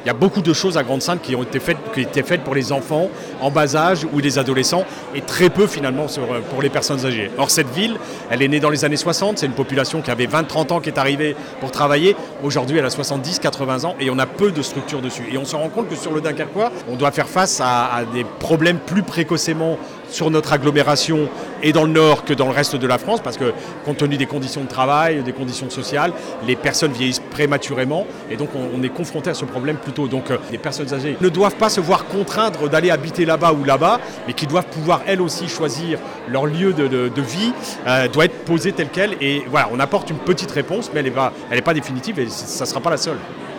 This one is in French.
Il y a beaucoup de choses à Grande-Synthe qui étaient faites pour les enfants en bas âge ou les adolescents et très peu finalement pour les personnes âgées. Or cette ville, elle est née dans les années 60, c'est une population qui avait 20-30 ans qui est arrivée pour travailler. Aujourd'hui elle a 70-80 ans et on a peu de structures dessus. Et on se rend compte que sur le Dunkerquois, on doit faire face à des problèmes plus précocement sur notre agglomération et dans le Nord que dans le reste de la France, parce que compte tenu des conditions de travail, des conditions sociales, les personnes vieillissent prématurément et donc on est confronté à ce problème plus tôt. Donc les personnes âgées ne doivent pas se voir contraindre d'aller habiter là-bas ou là-bas, mais qui doivent pouvoir elles aussi choisir leur lieu de vie, doit être posé tel quel. Et voilà, on apporte une petite réponse, mais elle n'est pas définitive et ça ne sera pas la seule.